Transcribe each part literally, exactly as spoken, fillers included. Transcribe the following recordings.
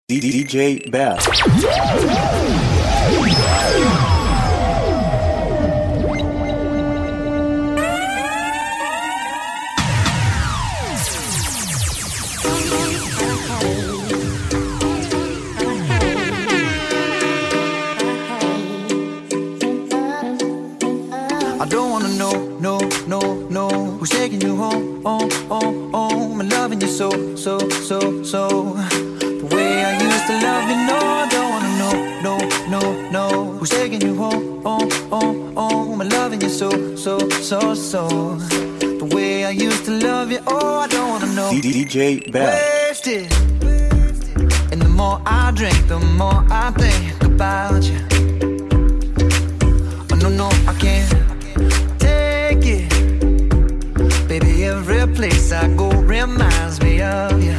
D J Bell. I don't wanna know, no, no, no, who's taking you home, oh, oh, oh, I'm loving you so, so, so, so. The way I used to love you, no, I don't wanna know, no, no, no, who's taking you home, oh, oh, oh, I'm loving you so, so, so, so. The way I used to love you, oh, I don't wanna know. D J Bell. Wasted. And the more I drink, the more I think about you. Oh, no, no, I can't take it. Baby, every place I go reminds me of you.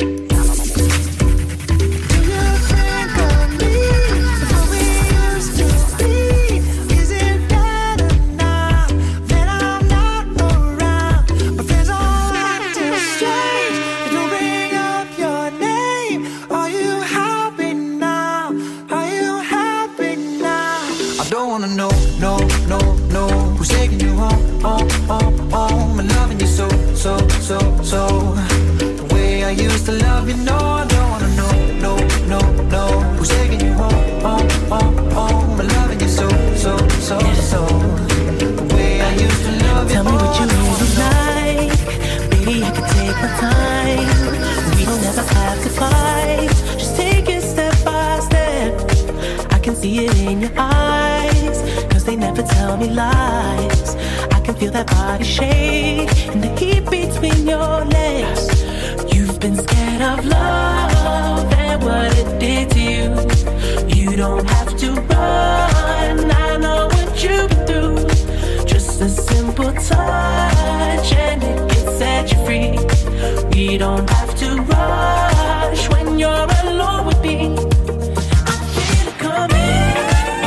So, so, so, the way I used to love you, no, I don't wanna know, no, no, no, who's taking you home, oh, oh, oh, I'm loving you so, so, so, so, the way I used to love you. Tell me what you really like, baby, I can take my time, we don't ever have to fight, just take it step by step, I can see it in your eyes, cause they never tell me lies. I can feel that body shake and the heat between your legs. You've been scared of love and what it did to you. You don't have to run, I know what you've been through. Just a simple touch and it can set you free. We don't have to rush when you're alone with me. I feel it coming.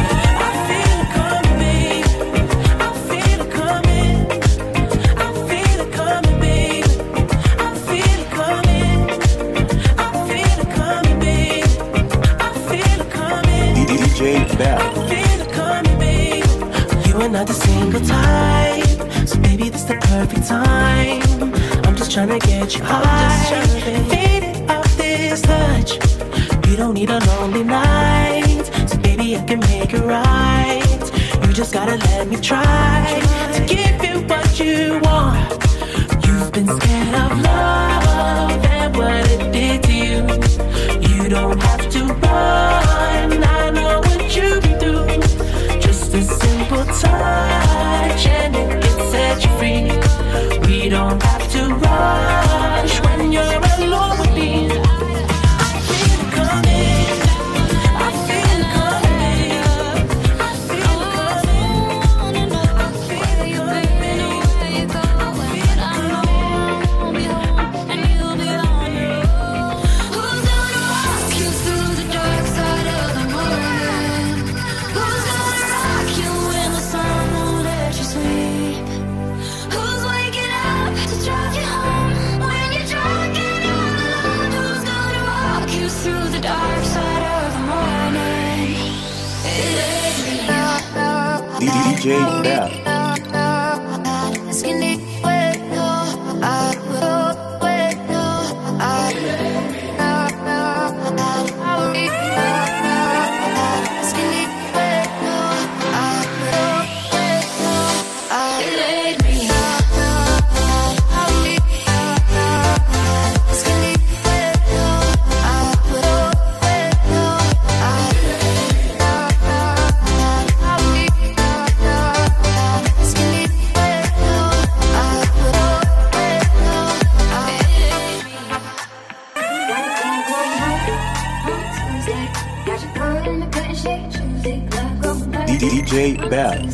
Not the single type, so baby this the perfect time. I'm just tryna get you high, faded off this touch. You don't need a lonely night, so baby I can make it right. You just gotta let me try to give you what you want. You've been scared of love and what it did to you. You don't have to run, I know what you've been through. Just a simple touch and it can set you free. We don't have to rush when you're alone with me. I feel it coming, I feel it coming, I feel it coming, I feel it coming, I feel it coming, and you'll be on your own. Who's gonna walk you through the dark side of the morning? Who's gonna rock you when the sun won't let you sleep? Who's waking up to drive you home when you're drunk and you're alone? Who's gonna walk you through the dark side of the morning? D J Bell. D J Bell.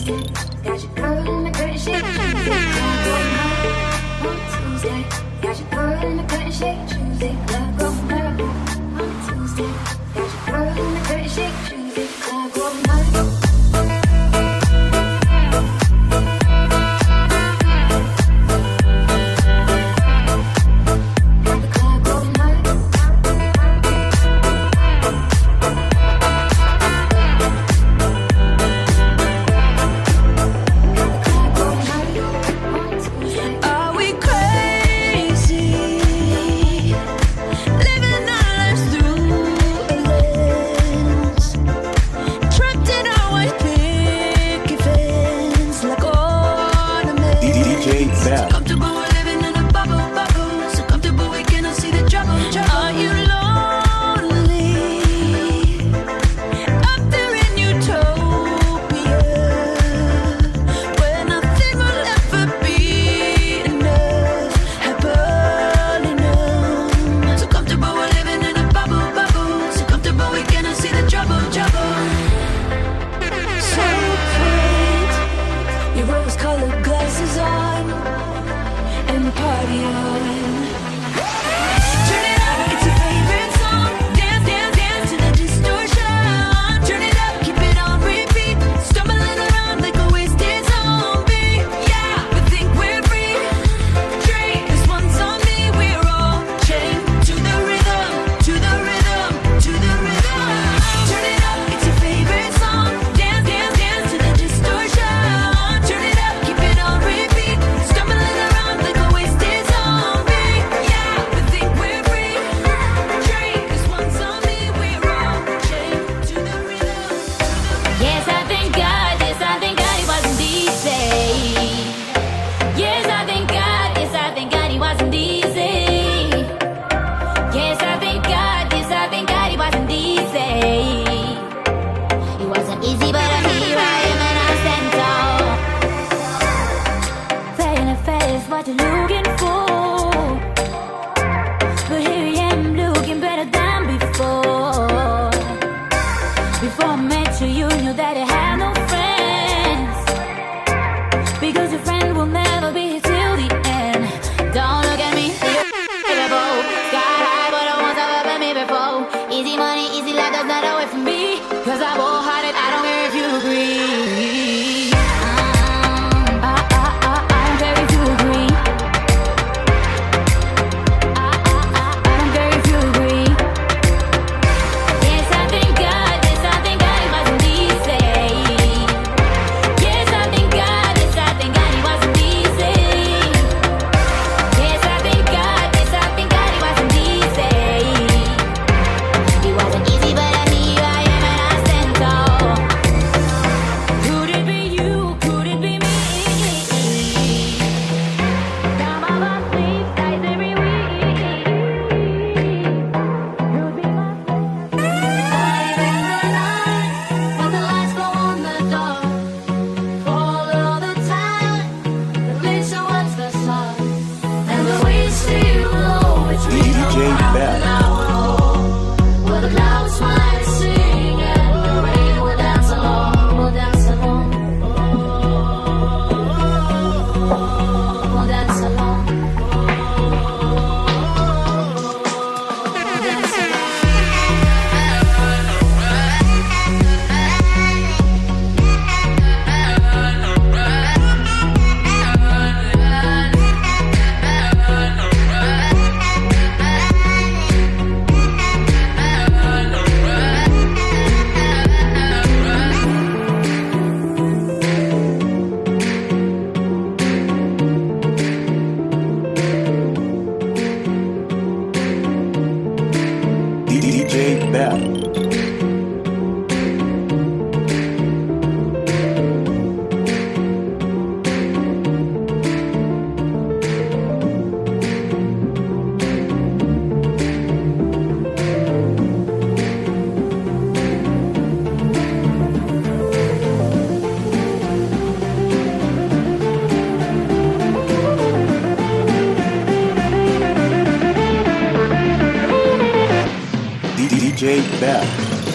Bad. D J Bad.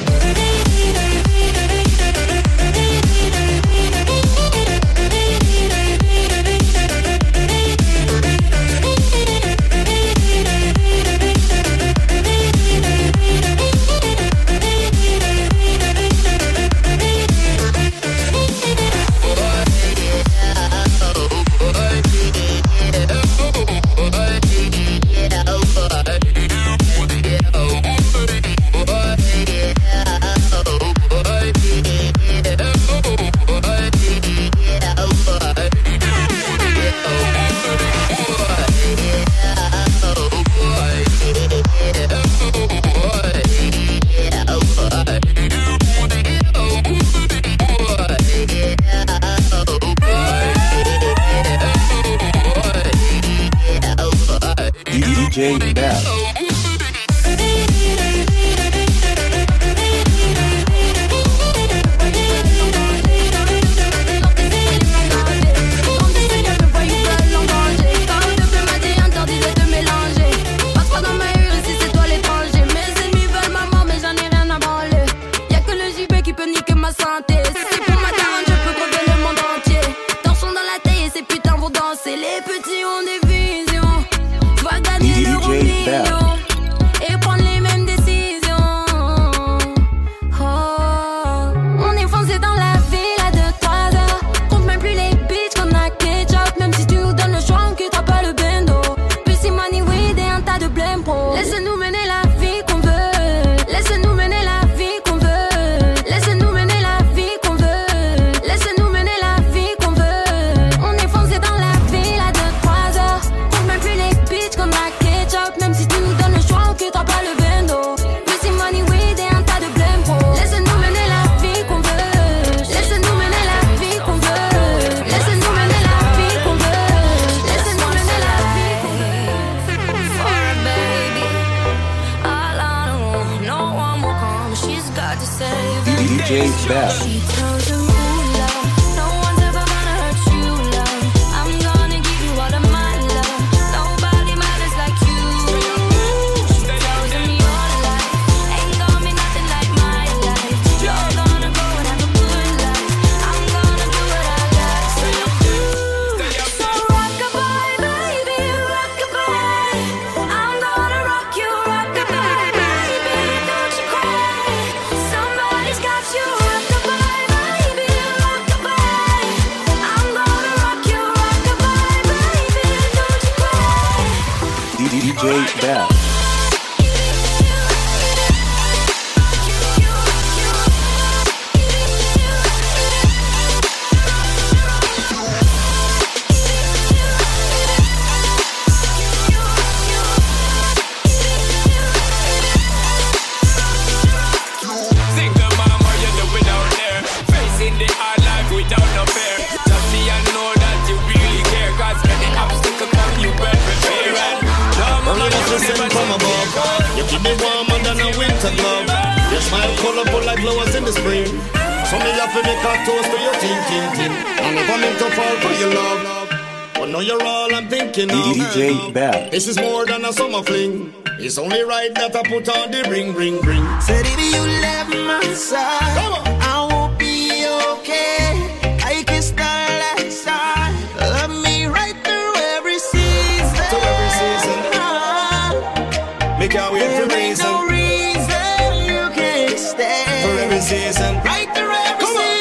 D J Bad. Et prendre les mêmes décisions. Oh, on est foncé dans la ville à deux trois heures. Compte même plus les bitches qu'on a ketchup. Même si tu nous donnes le choix, on quittera pas le bendo. Pussy money weed et un tas de blême pro. Laisse-nous mener la vie qu'on veut. Laisse-nous mener la vie qu'on veut. Laisse-nous mener la vie qu'on veut. Laisse-nous mener la vie qu'on veut. On est foncé dans la ville à deux trois heures. Compte même plus les bitches qu'on a ketchup. Même si tu nous donnes le choix, on quittera pas le bendo. Pussy money weed et un tas de blême pro. Laisse-nous mener la vie qu'on veut. Laisse-nous mener la vie qu'on veut. Laisse-nous mener la vie qu'on veut. Laisse-nous mener la vie qu'on veut. For a baby, all I know, no one will come. She's got to save D J Bad. She tells him, ooh, love, no one's ever gonna hurt you, love. I'm gonna give you all of my love. Nobody matters like you. She tells him your life ain't gonna be nothing like my life. You're gonna go and have a good life. I'm gonna do what I like. So rock-a-bye, baby, rock-a-bye. I'm gonna rock you, rock-a-bye, baby, don't you cry. Somebody's got you, rock-a-bye, baby, rock-a-bye. I'm gonna rock you, rock-a-bye, baby, don't you cry. D J Bad. Single mom, what you doing out there? Facing the hard life without no fear. Just me and know that you really care. Cause when the obstacle come, you better prepare. And no mama, Only you if you never send from above. You keep me warmer than a winter glove. Your smile colorful like flowers in the spring. So me have to make a toast to your ting ting ting. I never meant to fall for your love, but now you're all I'm thinking of. D J Bad. This is more than a summer fling. It's only right that I put on the ring, ring, ring. Said if you left my side, Come on. I won't be okay. I can start like side. Love me right through every season. To every season. Make our way There for ain't reason. no reason you can't stay. For every season. Right through every Come on. season.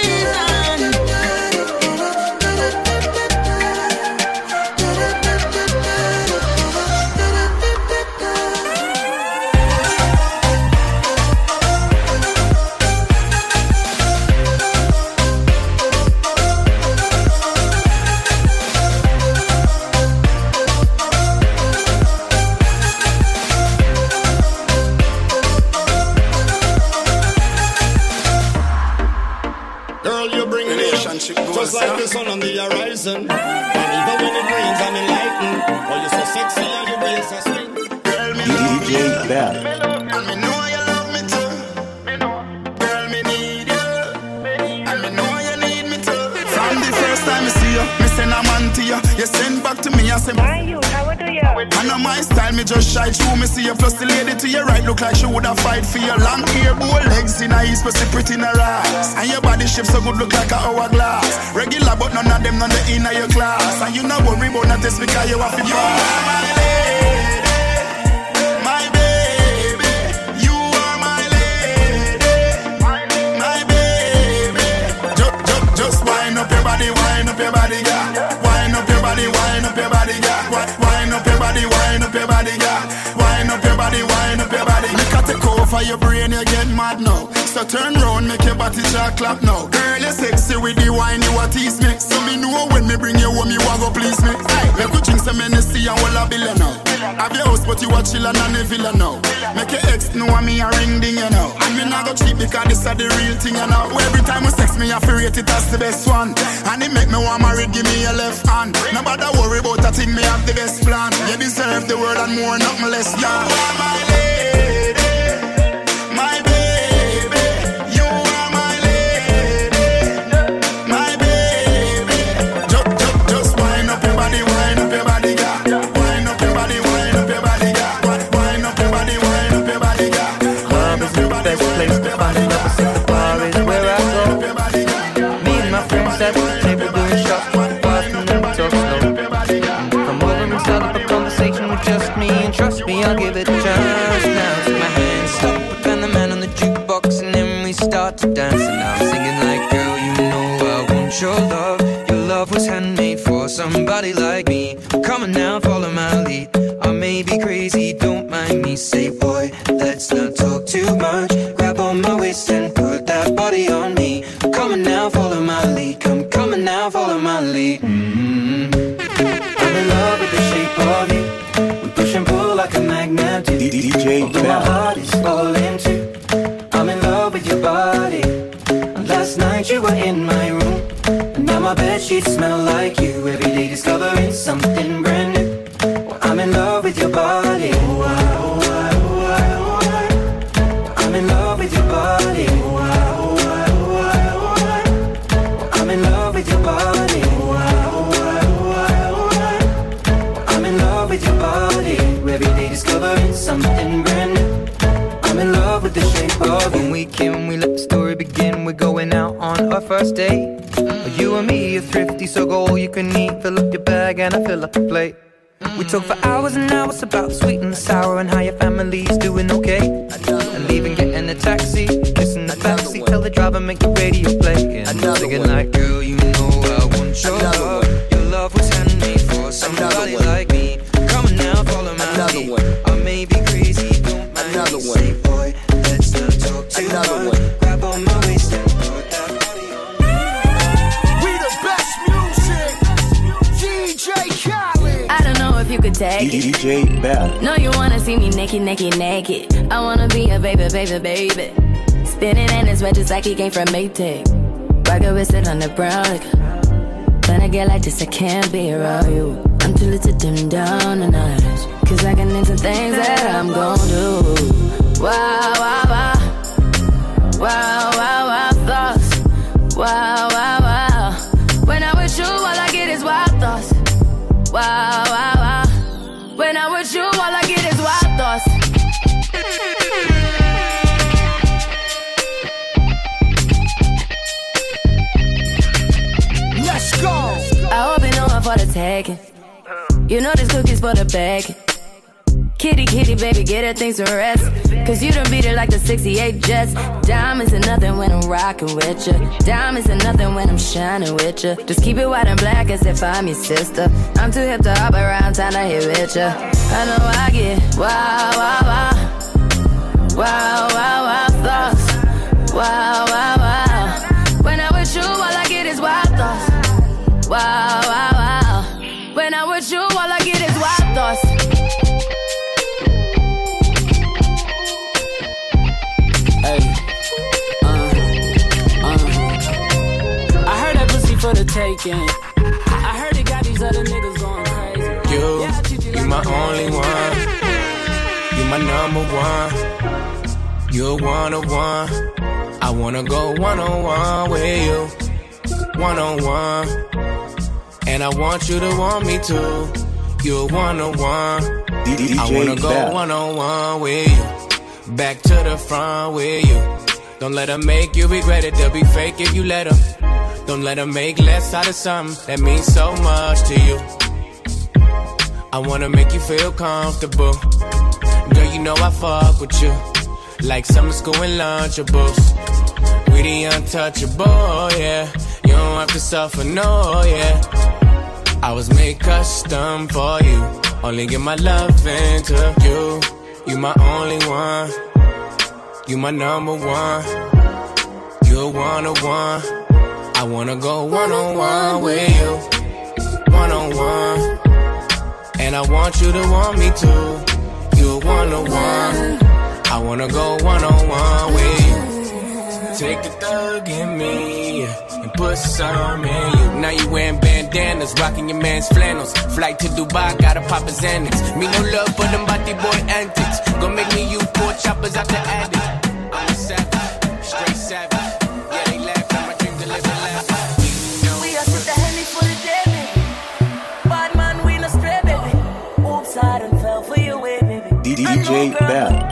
Just like the sun on the horizon. And even when it rains, I'm enlightened. Oh, you're so sexy and your waist are swing. Girl, me D J Bab. and me know you love me too. Girl, me need you. And me know you need me too. From the first time I see you, me send a man to you. You send back to me, I say, Why you? How do you? I know my style, me just shy through. Me see you, plus the lady to your right look like she woulda fight for your long hair, bold legs in her east, but she pretty in her ass. And your body shape so good, look like a hourglass. Regular, but none of them none the inner your class. And you not worry about not this because you have to. You are my lady, my baby. You are my lady, my baby. Just, just, just wind up your body, wind up your body, girl. Wind up your body, wind up your body, girl. Wind up your body, wind up your body, girl. Wind up your body, wind up your body. Make a take over your brain, you get mad now. So turn round, make your body jack clap now. Girl, you sexy with the wine, you a tease me. So me know when me bring you home, you a go please me. Hey, make you drink some Hennessy and all a bill now. Have your house, but you a chillin' and a villa now. Make your ex know me a ring ding, you know. And me not go cheap because this is the real thing, you know. Every time you sex me, I feel rate it as the best one. And it make me want married, give me a left hand. Nobody worry about a thing, me have the best plan. You deserve the world and more, nothing less than. You are my lady, my baby. You are my lady, my baby. Just, just, just wind up your body, wind up your body, girl. Wind up your body, wind up your body, girl. Wind up your body, wind up your body, girl. Club is the best place to find another since the bar is where I go. Me and my friends at the table doing shots, fast and then we talk slow. Come over and start up a conversation with just me, and trust me, I'll give it a chance. Now take my hand, stop, and the man on the jukebox, and then we start to dance. And I'm singing like, girl, you know I want your love. Your love was handmade for somebody like me. Come on now, follow my lead. I may be crazy, don't mind me. Say, boy, let's not talk too much. Grab on my waist and put that body on me. Come on now, follow my lead. Come, come on now, follow my lead. Mm-hmm. I'm in love with the shape of you. We push and pull like a magnet do. D J Although my heart is falling too. I'm in love with your body. And last night you were in my room, and now my bedsheets smell like you. Every day discovering something brand new. Well, I'm in love with your body. Oh, I, oh, I, oh, I, oh, I. I'm in love with your body. Oh, I, oh, I, oh, I, oh, I. I'm in love with your body. Oh, I, oh, I, oh, I, oh, I. I'm in love with your body. Every day discovering something brand new. I'm in love with the shape of you. When we came, we let the story begin. We're going out on our first date. Mm-hmm. You and me are thrifty, so go all you can eat. Fill up your bag and I fill up the plate. Mm-hmm. We talk for hours and hours about the sweet and the sour and how your family's doing okay. And leaving, getting a taxi, kissing the backseat, tell the driver make the radio play. And I'm singing like, girl, you know I want your Another love. one. Your love was handmade for somebody like me. Come on now, follow my Another lead. one. I may be crazy, don't mind Another me. one. Say, boy, let's not talk too Another much. one. Grab on my waist and put that body on me. We the best music, D J Khaled. I don't know if you could take D it. J Bab. No, you wanna see me naked, naked, naked. I wanna be a baby, baby, baby. Spinning in his red just like he came from Maytag. Rocket with it on the brown. Like, when I get like this, I can't be around you. I'm too little to dim down the night. Cause I can into things that I'm gon' do. Wow, wow, wow. Wow, wow, wow, thoughts. Wow, wow, wow. When I'm with you, all I get is wild thoughts. Wow, wow, wow. When I'm with you, all I get is wild thoughts. Let's go. I hope you know I'm for the taking. You know this cookie's for the bag. Kitty, kitty, baby, get her things to rest. Cause you done beat it like the sixty-eight Jets. Diamonds are nothing when I'm rockin' with ya. Diamonds are nothing when I'm shining with ya. Just keep it white and black as if I'm your sister. I'm too hip to hop around, time to hit with ya. I know I get wow, wow, wow. Wow, wow, wow, thoughts. Wow, wow, wow. When I'm with you, all I get is wild thoughts. Wow, wow, wow. When I'm with you, all I get is wild thoughts. Hey, uh, uh. I heard that pussy for the shaking. I heard it got these other niggas going crazy. You, Yeah, I treat you you like my a only one. You my number one. You're one on one. I wanna go one on one with you. One on one. And I want you to want me too. You're one on one. I wanna go one on one with you. Back to the front with you. Don't let her make you regret it. They'll be fake if you let her. Don't let her make less out of something that means so much to you. I wanna make you feel comfortable. Girl, you know I fuck with you like summer school and Lunchables. We the untouchable, yeah. You don't have to suffer, no, yeah. I was made custom for you. Only give my love into you. You my only one. You my number one. You're one on one. I wanna go one on one with you. One on one. And I want you to want me too. You're one on one. I wanna go one on one with you. Take the thug in me and put some in you. Now you wearing bandanas, rocking your man's flannels. Flight to Dubai, gotta pop his Xanax. Me no love for them body boy antics. Gonna make me you poor choppers out the attic. I'm a savage, straight savage. Yeah, they laugh at my dream to live and laugh. We are sit the Henny for the day, baby. Bad man, we no stray, baby. Oops, I done fell for your way, baby. D J Bad.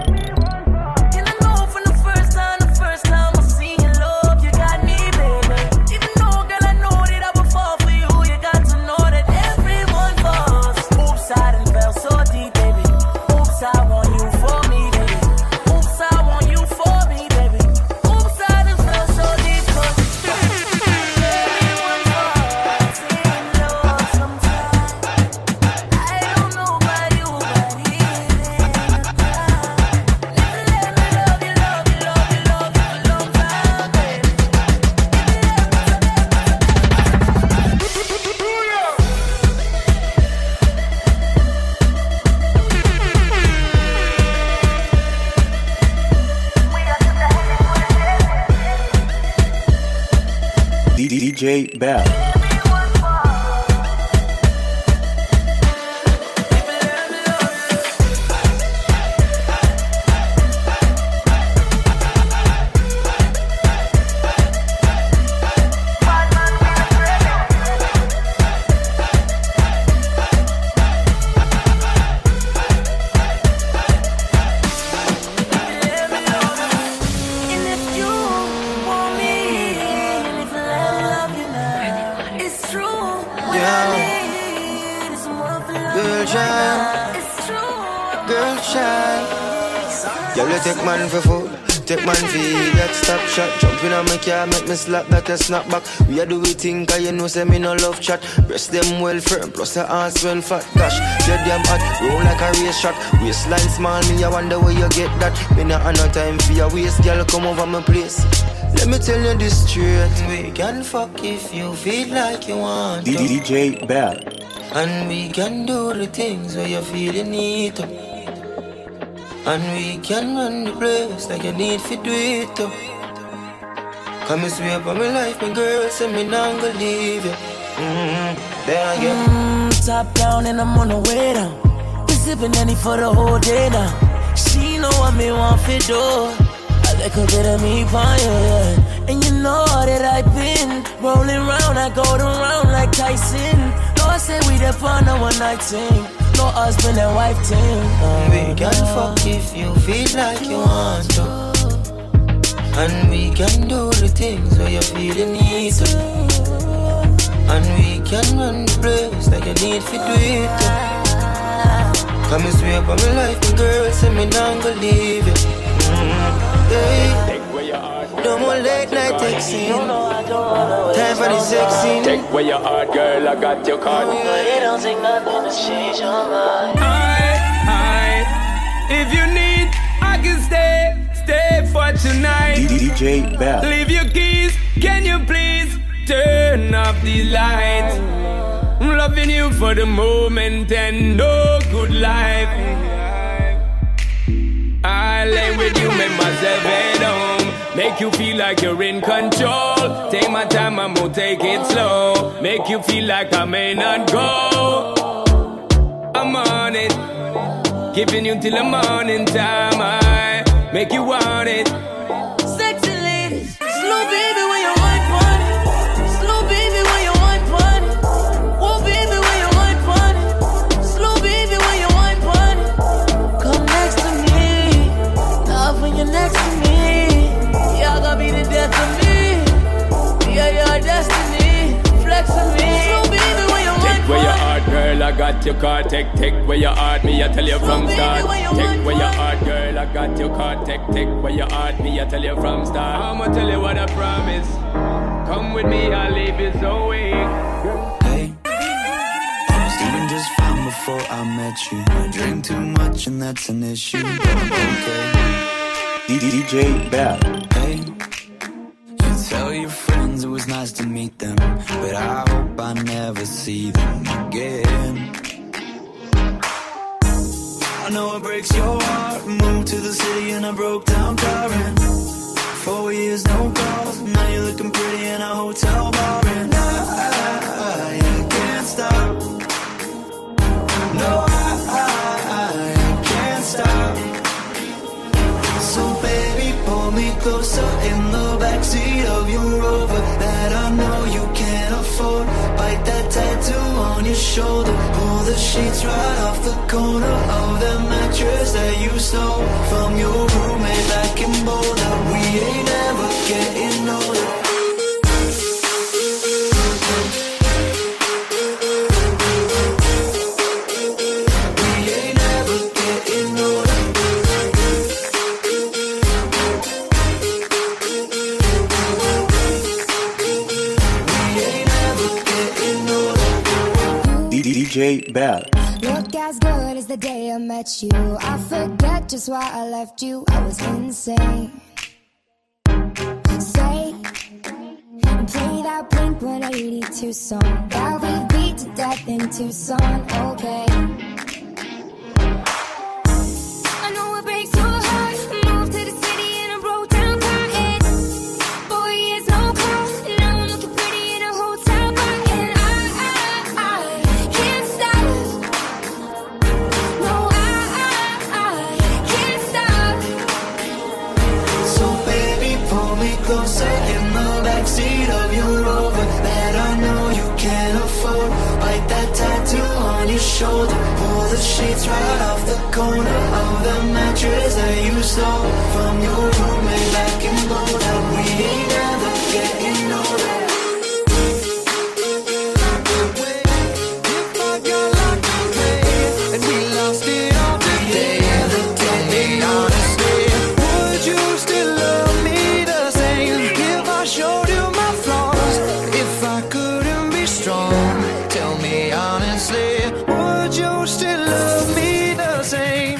D J Bad. Take man for food, take man for eat, that stop shot. Jumping on my car, make me slap that a snap back. We a do we think, cause you know say me no love chat. Breast them well firm, plus the ass well fat. Gosh, you're damn hot, roll like a race shot. Waistline small, me I wonder where you get that. Me not have no time for your waist, girl, come over my place. Let me tell you this straight. We can fuck if you feel like you want to. D J Bad. And we can do the things where you feel you need to. And we can run the place like you need to do it too. Come and swear by my life, my girl, say me not gonna leave you. Mm-hmm. There I get mm, top down and I'm on the way down. We sipping any for the whole day now. She know what me want to do. I like a bit of me fire, yeah. And you know that I've been rolling round, I go around like Tyson. Lord say we the fun of one night thing. No husband and wife team. Oh, we can fuck if you feel like you want to. And we can do the things where you feel you need to. And we can run the place like you need to do it too. Come and swear by my life, my girl, say me not gonna leave you. Mm-hmm. Yeah. No more late night texting. Time for the sex scene. Take where your heart, girl, I got your card. But it don't take nothing to change your mind. I, I, if you need, I can stay, stay for tonight. D J Bad. Leave your keys, can you please turn off the lights? I'm loving you for the moment and no good life. I lay with you, make myself at home. Make you feel like you're in control. Take my time, I'm gonna take it slow. Make you feel like I may not go. I'm on it, giving you till the morning time. I make you want it. Sexy ladies, slow baby when you want money. Slow baby when you want money. Oh baby when you want money. Slow baby when you want money. Come next to me, love when you're next to me. Y'all gonna be the death of me. Yeah, your destiny, flex on me. Slow baby when you want Take where your heart, girl, I got your car. Take, take where your heart, me, I tell you from start. Take where your heart, girl, I got your car. Take, take where your heart, me, I tell you from start. I'ma tell you what I promise. Come with me, I'll leave you so weak. Hey, I was doing just fine before I met you. I drink too much and that's an issue, but I'm okay. D J Bad. Hey, you tell your friends it was nice to meet them, but I hope I never see them again. I know it breaks your heart. Moved to the city in a broke down car and four years no calls. Now you're looking pretty in a hotel bar and I, I, I can't stop. No, I, I, I can't stop. So baby, pull me closer in the backseat of your Rover that I know you can't afford. Bite that tattoo on your shoulder. Pull the sheets right off the corner of the mattress that you stole from your roommate back in Boulder. We ain't ever getting older. D J Bad. Look as good as the day I met you. I forget just why I left you. I was insane. Stay and play that Blink one eighty-two song that we beat to death in Tucson. Okay. I know it breaks your heart. Moved to the city in a broke down car. And four years no call. Now I'm looking pretty in a hotel bar. And I, I, I can't stop. No, I, I, I can't stop. So baby, pull me closer in the backseat of your Rover that I know you can't afford. Bite that tattoo on your shoulder. Pull the sheets right off the corner of the mattress that you stole from your roommate back in Boulder. We ain't ever getting older. If I got locked away and we lost it all today, tell me honestly, would you still love me the same if I showed you my flaws? If I couldn't be strong, tell me honestly, would you still love me the same?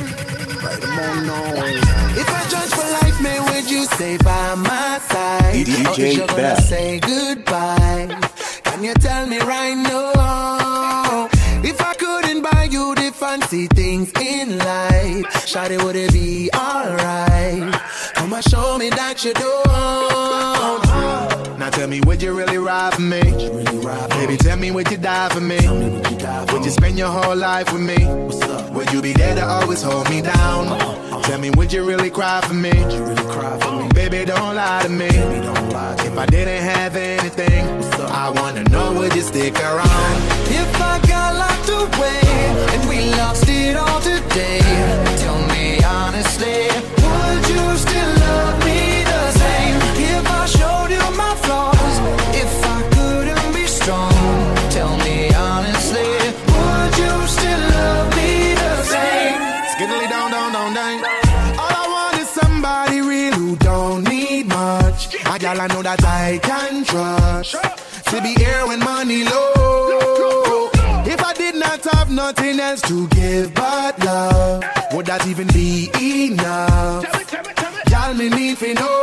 If I judge for life, man, would you stay by my side? D J Or is you gonna Bad. say goodbye? Can you tell me right now? If I couldn't buy you the fancy things in life, shawty, would it be alright? Come and show me that you don't. Now tell me, would you really ride for me? Baby, tell me, would you die for me? Would you spend your whole life with me? Would you be there to always hold me down? Tell me, would you really cry for me? Baby, don't lie to me. If I didn't have anything, I wanna know, would you stick around? If I got locked away and we lost it all today, tell me honestly, would you still love me the same if I showed you my flaws? If I couldn't be strong, tell me honestly, would you still love me the same? Skiddly down, down, down, down. All I want is somebody real who don't need much. A girl I know that I can trust to be here when money low. If I did not have nothing else to give but love, would that even be enough? Y'all me need to know.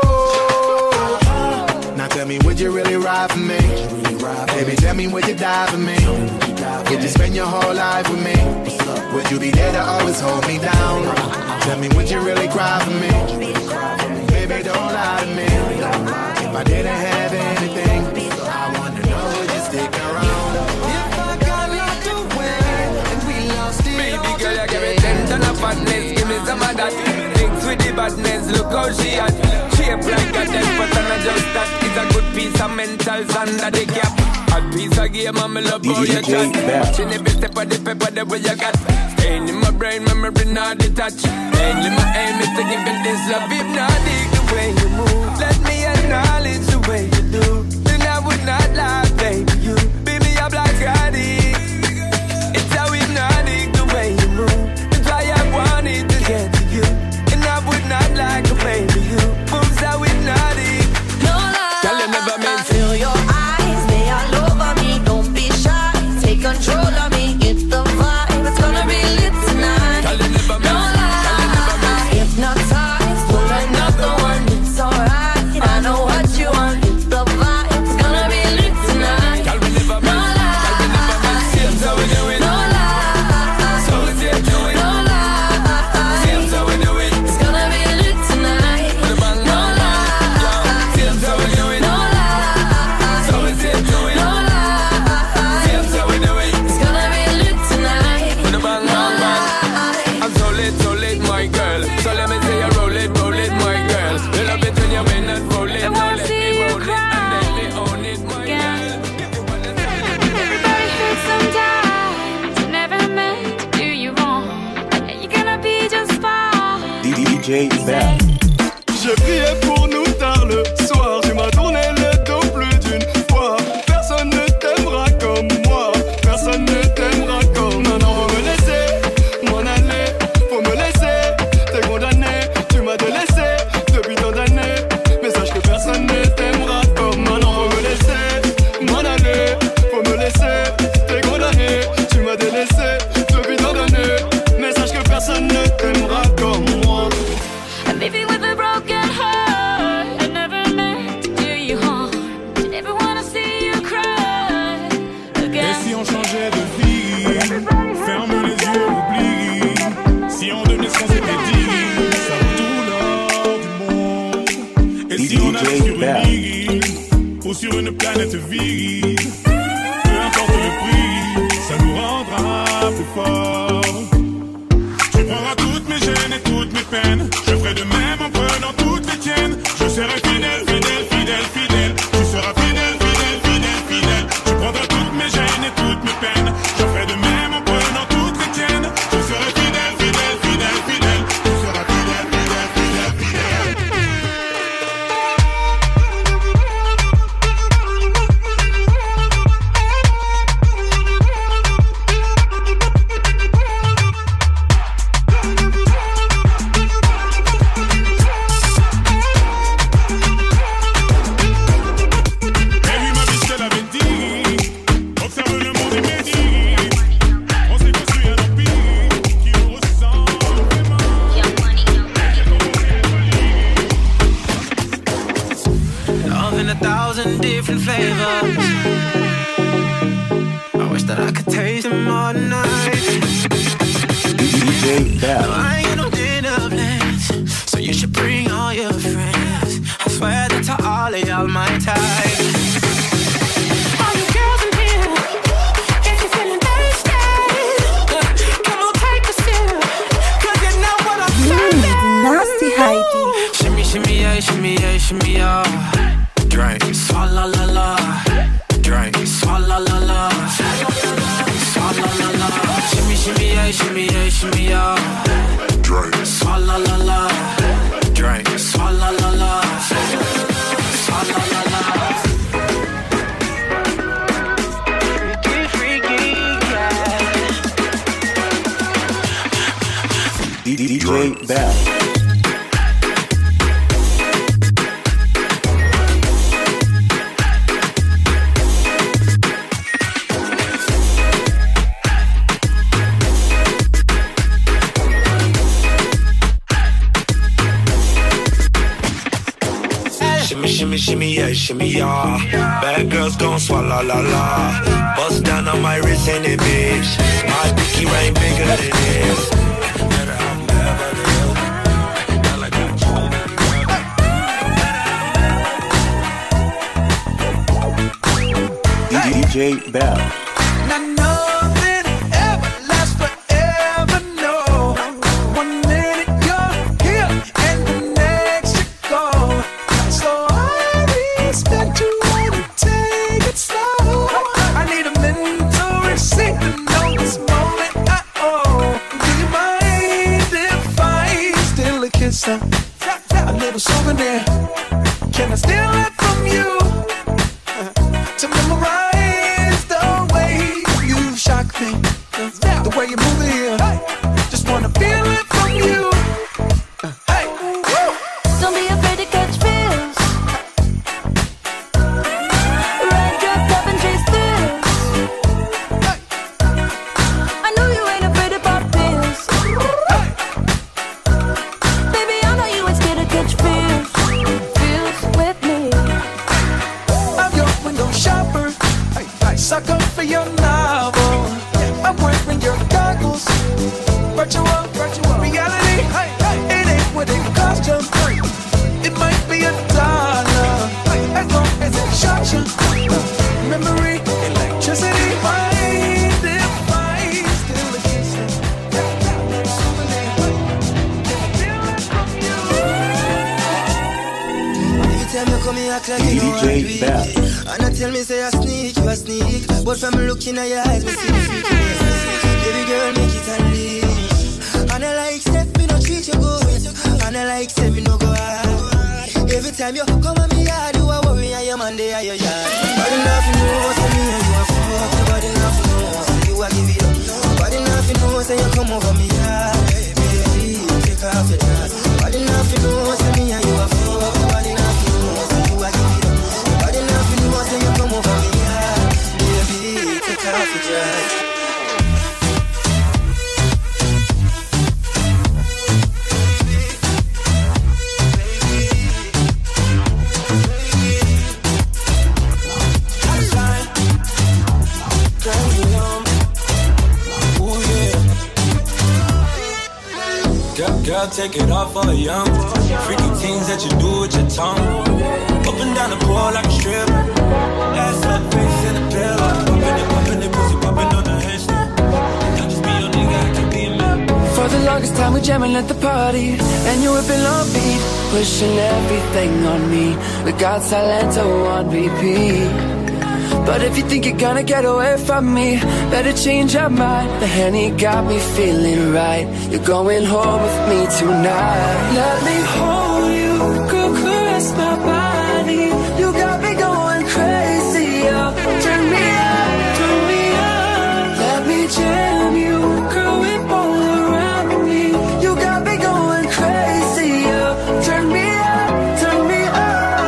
Now tell me, would you really ride for me? Baby, tell me, would you die for me? Would you spend your whole life with me? Would you be there to always hold me down? Tell me, would you really cry for me? Baby, don't lie to me. I didn't have anything, so I wanna know would you stick around? If I got locked away and we lost it. Baby girl, you give me ten ton of fatness, give me some of that. Things with the badness, look how she at. Shape like a death, but I'm not just that. It's a good piece of mental under the cap. A piece of game, I'm love how you chat. Watching every step of the pepper, the way you got. Staying in my brain, memory not detached. Mainly my aim is to give it this love. If not, dig the way you move. Let me acknowledge the way you do. Then I would not lie, baby. You beat me up like addict. It's how hypnotic the way you move. That's why I wanted to get to you. And I would not like a baby. You moves how hypnotic. No lie, Girl, you never meant to. feel your eyes, they all over me. Don't be shy, take control of me. Get the vibe, it's gonna be lit tonight. Girl, you never meant No to. Girl, you never meant lie, hypnotized, pull another one. It's alright, I know what you want. Get the vibe, it's gonna be lit tonight. Girl, we never No meant to. Girl, we never meant to. Same so we do it. No lie, So we say do it. no lie, Same so we do it. it's gonna be lit tonight. With a bang, No bang, bang. Yo, same so we do it. No lie, So we say do it. no lie, Same so we do it. it's gonna be lit tonight. With a bang, bang, bang. I'm so lit, so lit, my girl. So let me say you roll it, roll it, my girl. You love it when you win and roll it. Now let me roll it and let me own it, my girl. Everybody hurts sometimes. Never meant to do you wrong. And you're gonna be just fine. D J Bell. J'ai prié pour nous tard le soir, tu m'as tourné le dos plus d'une fois. Personne ne t'aimera comme moi, personne ne t'aimera comme. Non, non, faut me laisser m'en aller, faut me laisser, t'es condamné, tu m'as délaissé depuis tant d'années. Mais sache que personne ne t'aimera comme. Non, non, faut me laisser m'en aller, faut me laisser, t'es condamné, tu m'as délaissé depuis tant d'années. Mais sache que personne ne t'aimera comme moi. And maybe with a broken heart, I never meant to do you harm. I never wanna see you cry Et again. si on changeait de vie, ferme les yeux, oublie. Si on devenait ce qu'on s'était dit, ça vaut tout l'or du monde. Et si on allait sur une île, ou sur une planète vide, peu importe le prix, ça nous rendra plus forts. Tu prendras toutes mes gênes et toutes mes peines, je ferai de même en prenant toutes les tiennes. Je serai fidèle, fidèle, fidèle, fidèle. Tu seras fidèle, fidèle, fidèle, fidèle. Tu prendras toutes mes gênes et toutes mes peines, je ferai de même en prenant toutes les tiennes. Je serai fidèle, fidèle, fidèle, fidèle. Tu seras fidèle, fidèle, fidèle, fidèle. Love in a thousand different flavors. I wish that I could taste them all night. D J Bell. I ain't got no dinner plans, so you should bring all your friends. I swear that to all of y'all my type. All you girls in here, if you're feeling thirsty, come on, take a sip, 'cause you know what I'm saying. Nasty Heidi. Shimmy, shimmy, yeah, shimmy, yeah, shimmy, yeah. Drink, swalla la la. Drink, swalla la la. Swalla la la. Shimmy, shimmy, yeah, shimmy, yeah, shimmy, yeah. Drink, swalla la la. Drink, swalla la la. Swalla la la. Freaky, freaky, yeah. D J Bell. Shimmy, shimmy, shimmy, yeah, shimmy, yeah. Bad girls gon' swallow la la. Bust down on my wrist and it, bitch. My dicky rain bigger than this. J Bell. Now nothing ever lasts forever, no. One minute you're here and the next you go. So I respect you when you take it slow. I need a mental receipt to know this moment I owe. Do you mind if I steal a kiss? A, a little souvenir. Can I steal it from you? To memorize the way you shock me, the way you move it here. Just wanna feel it from you. Hey, don't be afraid to catch feels. Ride dressed up and chase thrills. I know you ain't afraid to pop pills. Baby, I know you ain't scared to catch feels. Feels with me. I'm your window shopper. I suck up for your novel. I'm wearing your goggles. Virtual, virtual reality. It ain't what it cost you. It might be a dollar, as long as it shocks you. Memory, electricity, mind if I still a kiss? Every time you come here, act like you know D J Bell. and I tell me say I sneak, you a sneak. But from looking at your eyes, me see the freakiness. Baby girl, make it unleash. And I like step, me no treat you good. And I like step, me no go hard. Every time you come at me yard, you a worry, I am on the eye of your yard. Body nothing knows, say me and you a fuck. Body nothing knows, say you a give it up. Body nothing knows, say you come over me yard. Baby, take off your dress. Body nothing knows, say me and you a fuck. Body nothing knows, say you a give it up. Body nothing knows, say you come over me yard. Baby, take off your dress. Girl, take it off for a young. Freaky things that you do with your tongue. Up and down the pole like a strip. Ass up, face in the pill. Poppin' it, poppin' it, pussy poppin' on the handstand. I just be your nigga, I can be a man. For the longest time we jamming at the party, and you whipping on beat, pushing everything on me. We got Silento on repeat. But if you think you're gonna get away from me, better change your mind. The Henny got me feeling right. You're going home with me tonight. Let me hold you, go caress my body. You got me going crazy, oh. Turn me up, turn me up. Let me jam you, girl, whip all around me. You got me going crazy, oh. Turn me up, turn me up.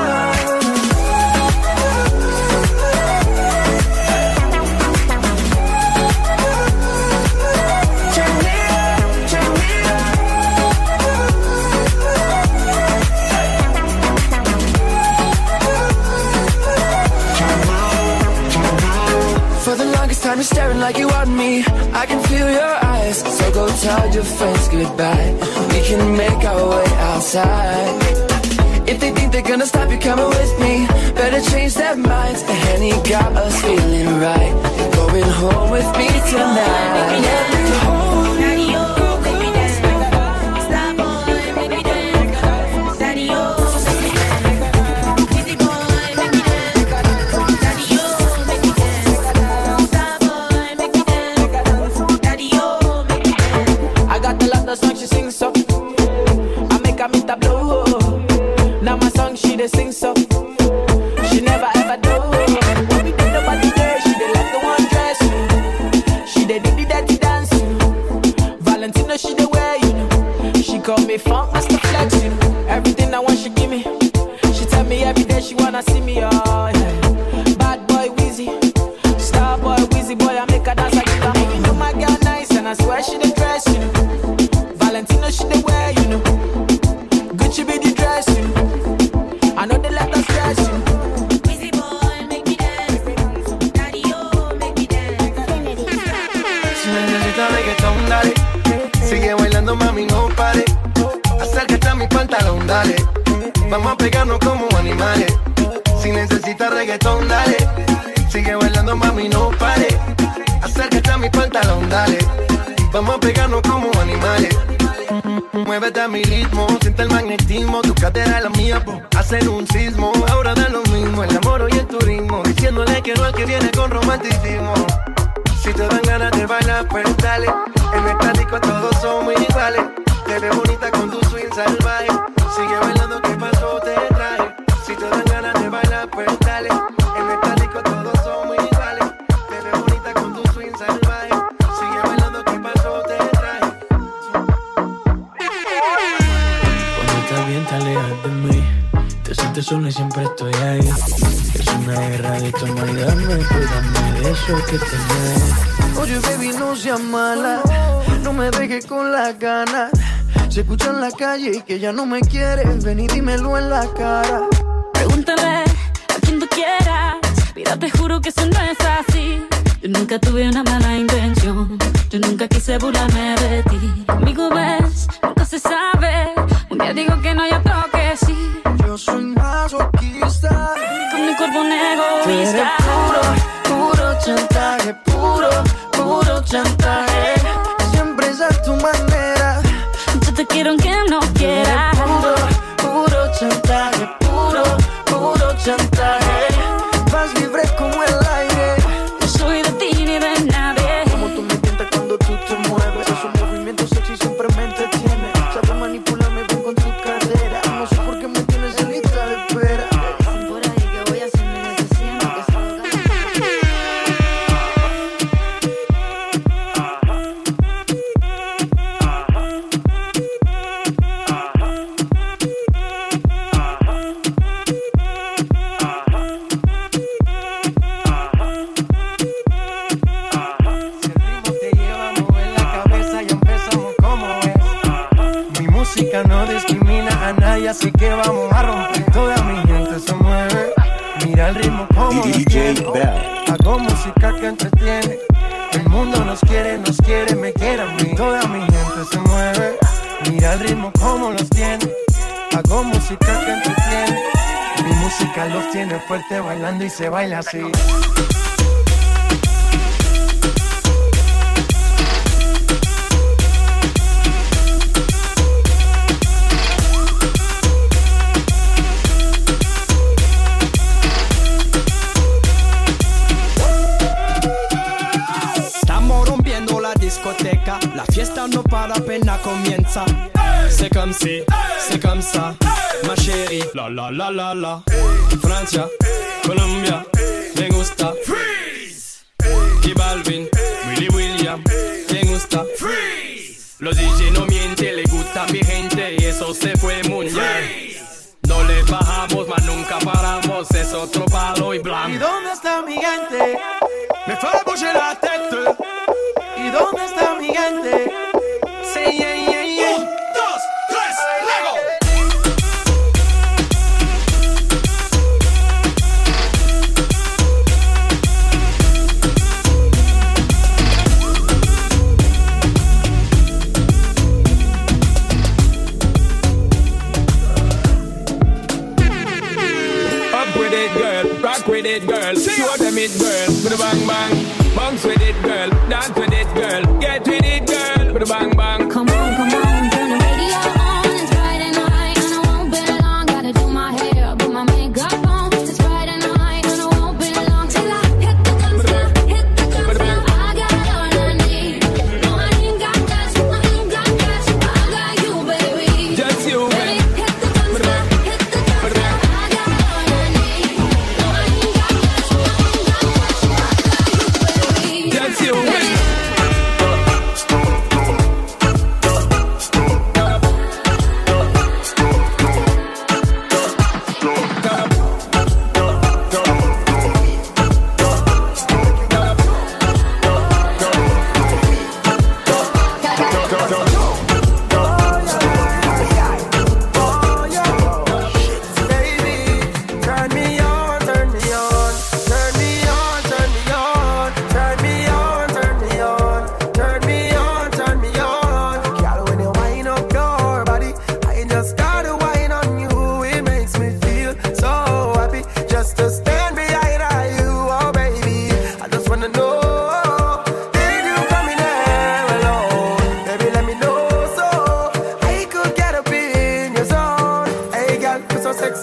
Time you're staring like you want me. I can feel your eyes. So go tell your friends goodbye. We can make our way outside. If they think they're gonna stop you coming with me, better change their minds. The Henny got us feeling right. You're going home with me tonight. Let me hold you. Song she sings so I make her meet a blow. Now my song she dey sing so she never ever do. When we did nobody there, she dey like the one dress. She dey do the dirty dance. Valentino she dey wear, you know. She call me funk master flex, you know. Everything I want she give me. She tell me every day she wanna see me, oh yeah. Bad boy Weezy, star boy Weezy boy, I make her dance like that. You know my girl nice and I swear she dey dress, you know. Valentino she dey wear, you know. Gucci be the dress, you know. I know they let us dress, you know. Weezy boy, make me dance. Daddy, oh, make me dance. Si necesitas reggaetón, dale. Sigue bailando, mami, no pare. Acércate a mi pantalón, dale. Vamos a pegarnos como animales. Si necesitas reggaetón, dale. Sigue bailando, mami, Vamos a pegarnos como animales. Muévete a mi ritmo, siente el magnetismo. Tu cadera es la mía, po, hacen un sismo. Ahora da lo mismo, el amor y el turismo. Diciéndole que no al que viene con romanticismo. Si te dan ganas de bailar, pues dale. En el estático todos somos iguales. Te ves bonita con tu swing salvaje. Sigue bailando, ¿qué pasó? Te traje. Si te dan ganas de bailar, pues dale. En el estático todos somos iguales. Te ves bonita con tu swing salvaje. Sigue bailando, ¿qué pasó? Te traje. Cuando estás bien te alejas de mí. Te sientes sola y siempre estoy ahí. Es una guerra de toma y dame, pues dame de eso que tenés. Oye, baby, no seas mala, no me dejes con las ganas. Se escucha en la calle y que ya no me quieres. Ven y dímelo en la cara. Pregúntale a quien tú quieras. Mira, te juro que eso no es así. Yo nunca tuve una mala intención. Yo nunca quise burlarme de ti. Conmigo ves, nunca se sabe. Un día digo que no, y otro que sí. Yo soy masoquista. Con mi cuerpo un Tú eres egoísta. puro, puro chantaje. Puro, puro chantaje. Siempre es a tu manera. Yo te quiero aunque no quieras. Puro, puro chantaje. Puro, puro chantaje. Vas libre como el aire. No soy de ti ni de nadie. Como tú me tientas cuando tú te mueves. Esos movimientos sexy siempre me entretienen. Sabes manipularme bien con tu cadera. No sé por qué me tienes en lista de espera. Dicen por ahí que voy a hacerme de que siento que salga. No discrimina a nadie, así que vamos a romper. Toda mi gente se mueve. Mira el ritmo como D J nos tiene. Bell. Hago música que entretiene. El mundo nos quiere, nos quiere, me quiere a mí. Toda mi gente se mueve. Mira el ritmo como los tiene. Hago música que entretiene. Mi música los tiene fuerte bailando y se baila así. La fiesta no para, apenas comienza. C'est comme si, c'est comme ça, ma chérie. La la la la la. Francia, Colombia, me gusta. Freeze. Y Balvin, Willy William, me gusta. Freeze. Los D J no mienten, le gusta a mi gente y eso se fue mundial. No le bajamos, mas nunca paramos, es otro palo y blanco. ¿Y dónde está mi gente? Me fue a bouger la tête. ¿Y dónde está mi gente? Sí, yeah, yeah, yeah. Un, dos, tres, luego. Up with it, girl. Rock with it, girl. Show them it, girl. With a bang bang. Bounce with it, girl. Dance with it, girl. Get with it, girl. With a bang bang. Come on, come on, turn the radio on. It's Friday night and I won't be long. Gotta do my hair, put my makeup on. It's Friday night and I won't be long till I hit the dance floor, hit the dance floor. I got all I need. No, I ain't got cash, I ain't got cash. I got you, baby. Just you, baby. Hit the dance floor, hit the dance floor. I got all I need. No, I ain't got cash, I ain't got cash. I got you, baby. Just you, baby.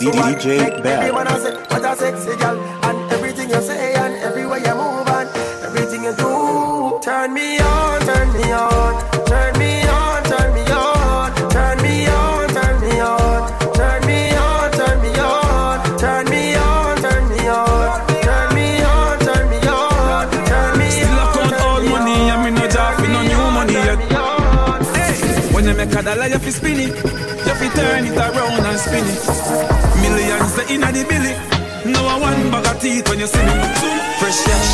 D J Bad. What I say, what a sexy girl, and everything you say and everywhere you move and everything you do, turn me on, turn me on, turn me on, turn me on, turn me on, turn me on, turn me on, turn me on, turn me on, turn me on, turn me on, turn me on, turn me on. Still I count old money and me no job for no new money yet. Hey, when you make a dollar you fi spin it, you fi turn it around and spin it. Millions the inna the billy. No one bag of teeth when you see me. Fresh cash,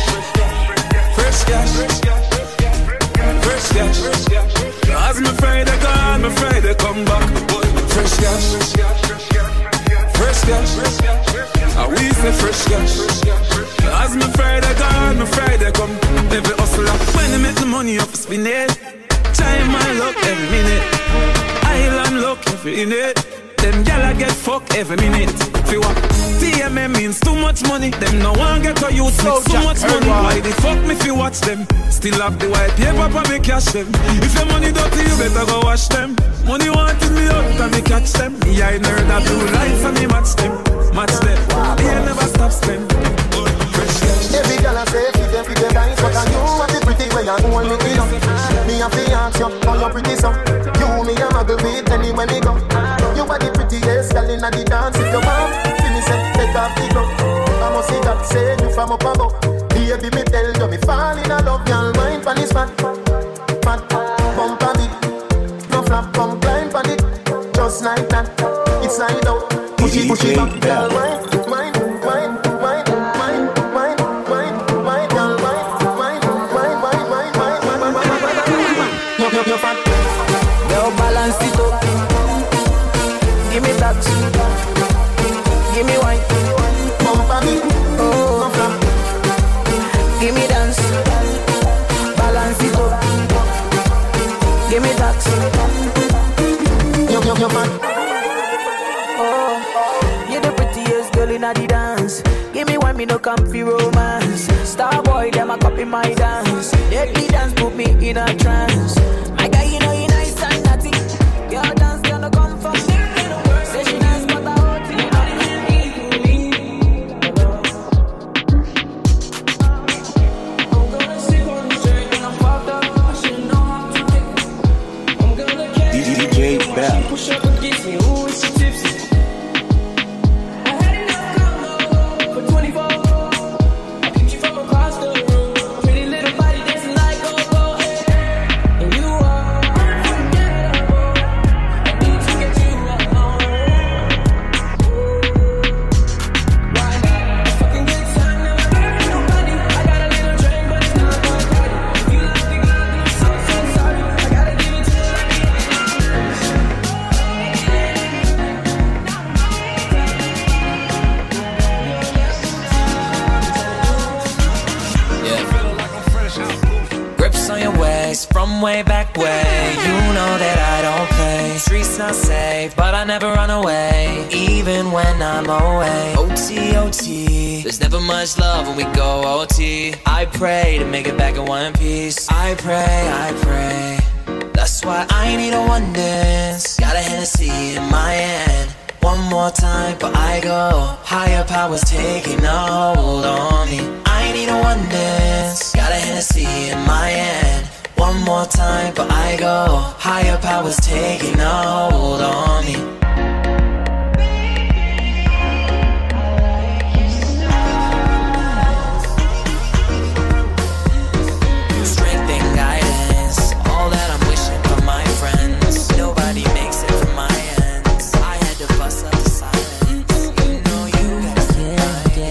fresh cash, fresh cash. As me Friday gone, me Friday come back. Fresh cash, fresh cash. I we say fresh cash. As me Friday gone, me Friday come. Every hustler when they make the money up, spin it. Time my luck every minute. Island luck every minute. Them gyal get fuck every minute. Feel what? T M M means too much money. Them no one get to use so too much money. Why they fuck me if you watch them? Still have the white paper for me cash them. If your money dirty, you better go wash them. Money wanted me out, can me catch them. Yeah, I nerd that blue lights and me match them. Match them. Yeah, never stops them. Every girl I say, feed them, feed them nice. But I you want the pretty way you hold me in up. Me a fi ask you, how you pretty so? You me a muggle with anywhere me go. You are the prettiest girl inna the dance. If you want, see me say, take off the glove. I must see God say you from up above. Baby, me tell you, me fall in love. Y'all mind pon this fat, fat, bump on it. No flap, come climb pon it. Just like that, it's like out. Push it, push it back, y'all mind, mind, mind, mind, mind, mind, mind, mind, y'all mind, mind, mind, mind, mind, mind, mind, mind, mind, mind. You're, you're, you're fat. Now balance it up. Give me that, give me wine, bump on me, oh, no flap. Give me dance, balance it up. Give me that, you, you, you fat. Oh, you're the prettiest girl in the dance. Give me one, me no comfy romance. Star boy, them a copy my dance. Deadly dance put me in a trance. My guy, you know you nice and naughty. Your dance gonna come from me. D J Bad. Push up against me, ooh, it's your tipsy. I had enough combo for twenty-four. I picked you from across the room. Pretty little body dancing like go-go. And you are unforgettable. I need to get you alone. Why not? Fucking good time, never hurt nobody. I got a little drink, but it's not my party. If you love the girl, then I'm so, so sorry. I gotta give it to you like it. Grips on your waist from way back way. You know that I don't play. Streets not safe, but I never run away, even when I'm away. O T, O T, there's never much love when we go O T. I pray to make it back in one piece. I pray, I pray. That's why I need a one dance. Got a Hennessy in my hand. One more time, but I go. Higher powers taking a hold on me. I need a one dance. Got a Hennessy in my hand. One more time, but I go. Higher powers taking a hold on me. Strength and guidance, all that I'm wishing for my friends. Nobody makes it from my ends. I had to bust up the silence. You know you gotta get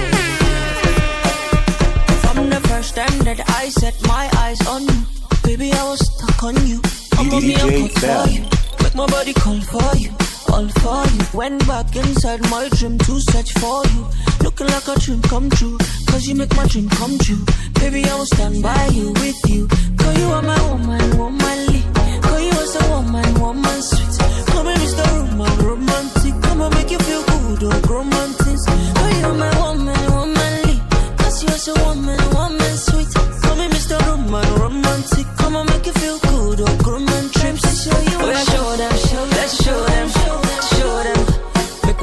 From the first time that I set my eyes on you, baby, I was stuck on you. I'm a miracle for you. Make my body call for you, all for you. Went back inside my dream to search for you. Looking like a dream come true, cause you make my dream come true. Baby, I will stand by you, with you. Cause you are my woman, womanly. Cause you are so woman, woman sweet. Come and Mister Roman, romantic. Come and make you feel good, oh, romantic. Cause you are my woman, womanly. Cause you are so woman, woman sweet. Come and Mister Roman, romantic. Come and make you feel good, oh, romantic. Show you, oh, yeah, show them, show them, show them, show them. Make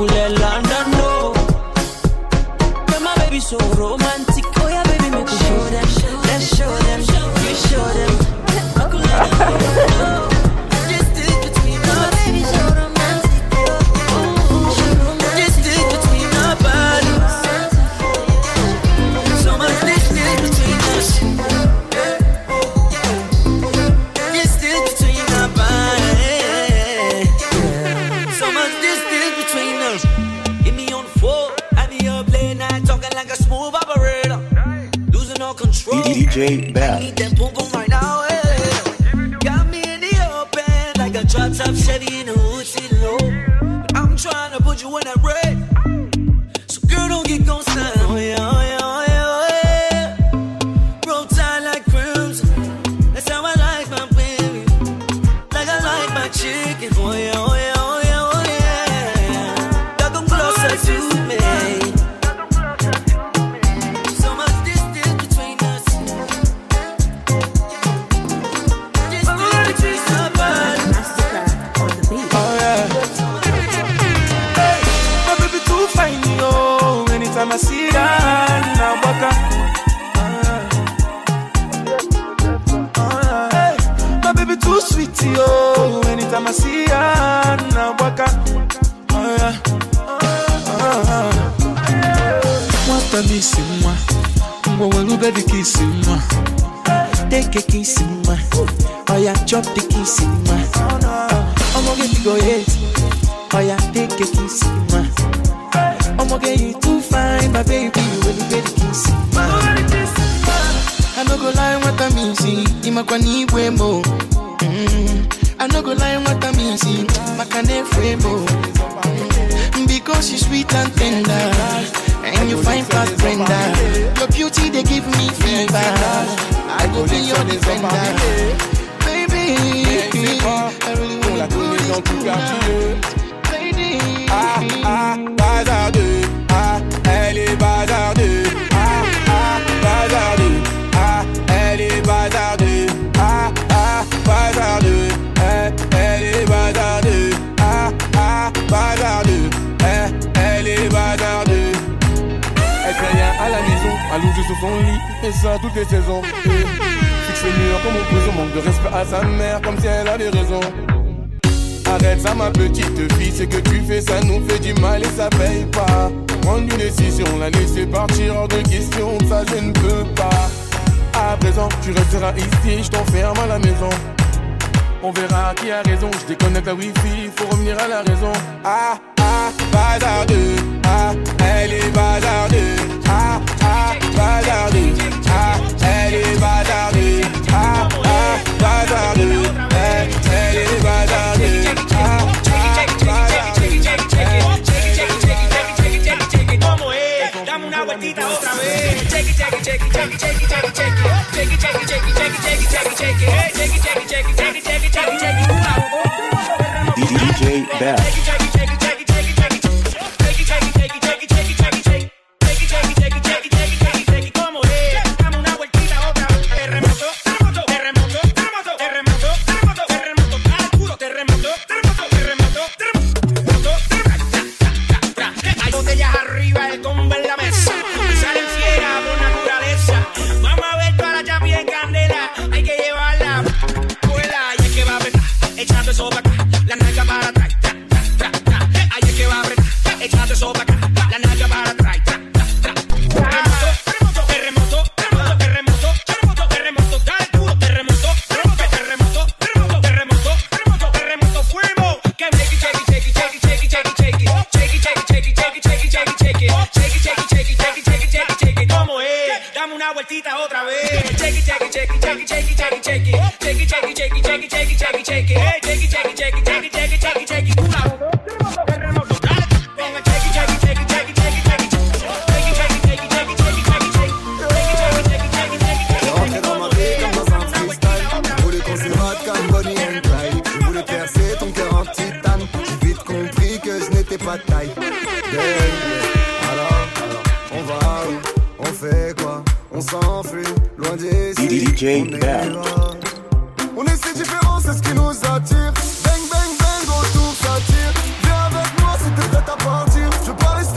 wanna know. Yeah, my baby so romantic. Oh yeah, baby, make me show them. Let's show them. You show them. I could let them know. Just stick between us. My baby so romantic. Just stick between our bodies. So much distance between us. Just stick between our bodies. So much distance between us. Get me on the floor. Have me up late night talking like a smooth operator. Losing all control. D J Bell. I need that boom boom right now. eh. Got me in the open like a drop top Chevy in the hood sitting low. But I'm trying to put you in that red. So girl, don't get gon' stand. Oh yeah, oh yeah, oh yeah, oh yeah. Roll tight like crimson. That's how I like my baby. Like I like my chicken. Oh yeah, oh yeah, oh yeah, oh yeah. Y'all come closer to me. So much distance between us. Just between our bodies. Oh yeah. Hey, my baby too fine, yo. Anytime I see her, now walk up. Hey, my baby too sweet, yo. Anytime I see her, now walk up. Oh yeah. Moi t'as mis c'est moi. Moi well baby kiss moi. Take a kiss moi. Oh yeah, chop the kiss moi. I'm gonna get you go ahead. Oh yeah, take a kiss moi. I'm gonna get you too fine, my baby. Well baby kiss moi. I no go lie what I mean, see. Imakwa ni wemo. I no go lie what I mean, see. Makane fremo. Because you're sweet and tender, and you find past Brenda. Your beauty they give me fever. I go be your defender, baby. I really wanna do this to you, lady. Ah ah, bazardeux. Ah, elle est bazardeux. Ah ah, bazardeux. Ah, elle est bazardeux. Ah ah, bazardeux. Eh, elle est bazardeux. Ah ah, bazardeux. Eh, elle est bazardeux. Elle fait rien à la maison, allongée sur son lit, et ça toutes les saisons. Fixe le mur comme on pose, on manque de respect à sa mère, comme si elle avait raison. Arrête ça ma petite fille, ce que tu fais ça nous fait du mal et ça paye pas. Prendre une décision, la laisser partir hors de question, ça je ne peux pas. À présent tu resteras ici, je t'enferme à la maison. On verra qui a raison, je déconnecte la wifi, faut revenir à la raison. Ah ah, bazardeux. Ah, elle est bazardeux. Ah ah, bazardeux. Ah, elle est bazardeux. Ah ah, bazardeux. Eh, elle est bazardeux. Ah ah, bazardeux. ¿Cómo es? Dame una vueltita otra vez. Check it, check it, check it, check it, check it, check it, check it. Check it, check it, check it, check it, check it, check it, check it. Hey, check it, check it, check it, check it, check it, check it, check it. D J Bell. ¿Cómo es? Dame una vueltita otra vez. Terremoto, terremoto, terremoto, terremoto, terremoto, terremoto, terremoto, dale duro, terremoto, terremoto, terremoto, terremoto, terremoto. Hay botellas arriba, el combo en la mesa. Salen fieras por naturaleza. Vamos a ver toda la chapi en candela. Hay que llevarla, vuela, y es que va a apretar, echando eso para acá, la nalga para atrás. Ahí es que va a apretar, echando eso para acá, la nalga para atrás. Terremoto, terremoto, terremoto, terremoto, terremoto, terremoto, dale duro, terremoto, terremoto, terremoto, terremoto, terremoto, terremoto, terremoto, fuimos. Que shake it, shake it, shake it, shake it, shake it, shake it, shake it, shake it, shake it, shake it, shake it, shake it, shake it, shake it, shake it, shake it, shake it, shake it, shake it. ¿Cómo es? Dame una vueltita otra vez. Shake it, shake it, shake it, shake it, shake it, shake it, shake it, shake it, shake it, shake it, shake it, shake it, shake it, shake it. Hey, shake it, shake it, shake it, shake it, shake it, shake it, shake it. Una terremoto, dale. Venga, shake it, shake it, shake it, shake it, shake it, shake it, shake it, shake it, shake it, shake it, shake it, shake it, shake it, shake it, shake it, shake it, shake it. T'es rentré dans ma vie comme dans un freestyle. Je voulais qu'on se mate comme Bonnie and Clyde. Je voulais percer ton cœur en titane. J'ai vite compris que je n'étais pas de taille. Alors, alors, on va où? On fait quoi? On s'enfuit, loin d'ici. D J Bell. On est si différents, c'est ce qui nous attire. Bang, bang, bang, autour ça tire. Viens avec moi si t'es prête à partir. Je parle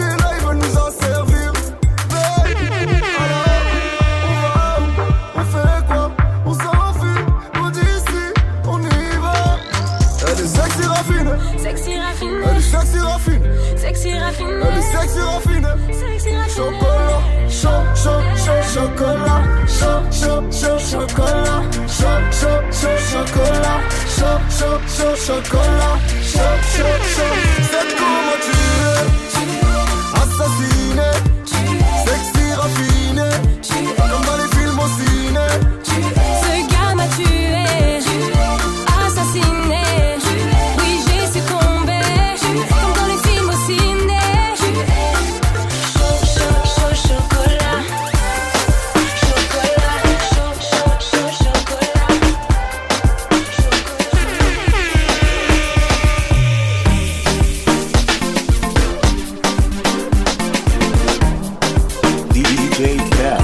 raffiné. Chocolat, chaud, chaud, chaud, chocolat. Chaud, chaud, chaud, chocolat. Chaud, chaud, chaud, chocolat. Chaud, chaud, chaud, chocolat. Chaud, chaud, chaud. C'est comment tu es. Assassiné. Sexy, raffiné. Comme dans les films au ciné. Ce gars m'a tué, assassiné. Oui, j'ai succombé, comme dans les films au ciné. Chaud, chaud, chaud, chocolat. Chocolat, chaud, chaud, chaud, chocolat. D J Bab.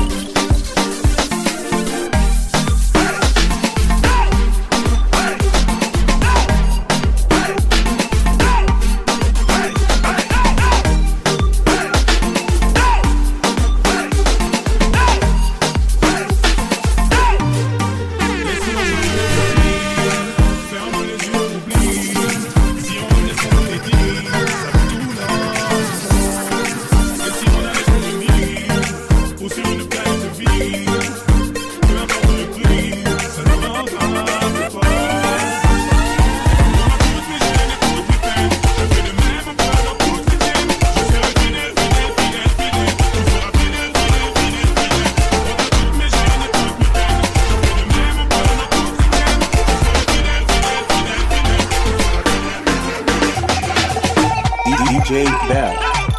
D J Bab.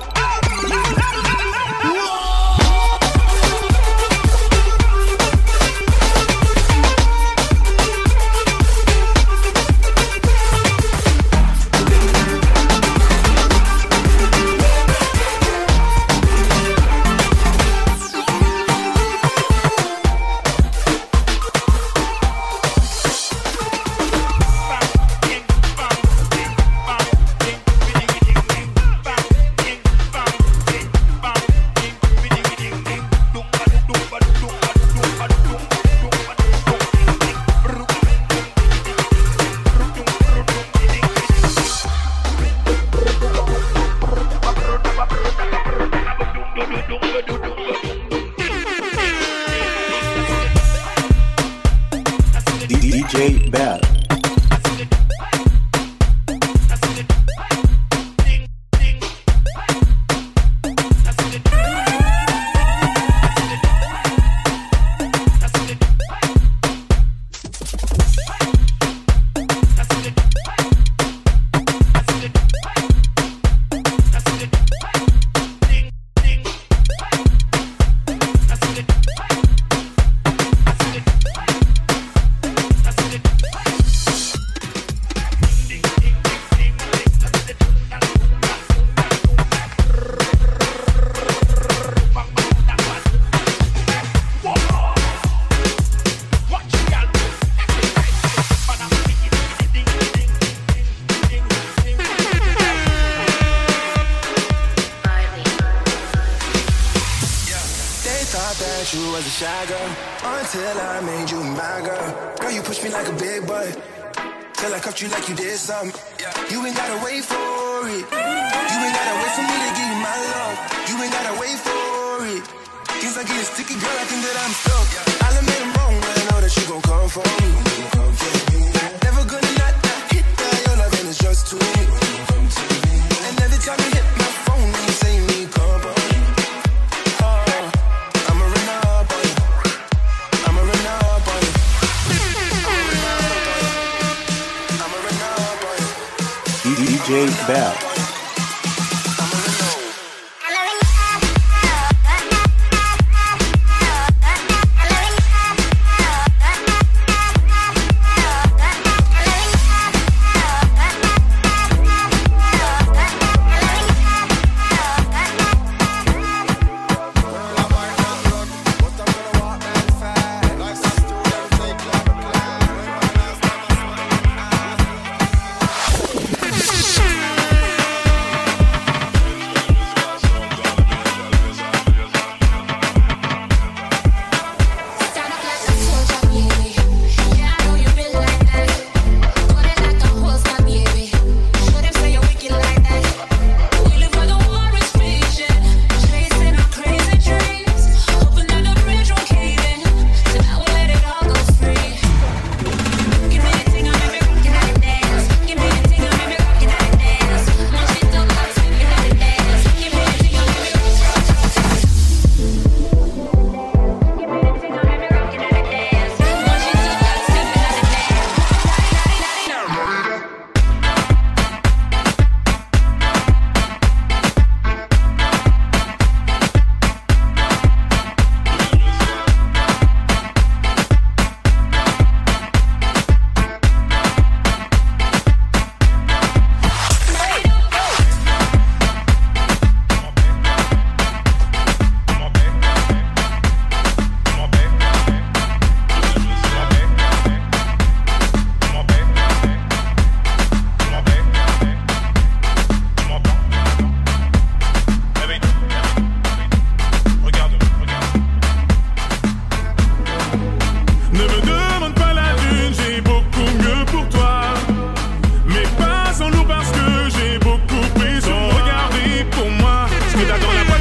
D J Bab. You was a shy girl until I made you my girl. Girl, you pushed me like a big boy till I cuffed you like you did something. You ain't gotta wait for it. You ain't gotta wait for me to give you my love. You ain't gotta wait for it. Things are getting sticky, girl. I think that I'm stuck. I'll admit I'm wrong, but I know that you gon' come for me. Never gonna not, not hit that. Your loving is just too me. And every time you hit my phone, you say me company. D J Bab.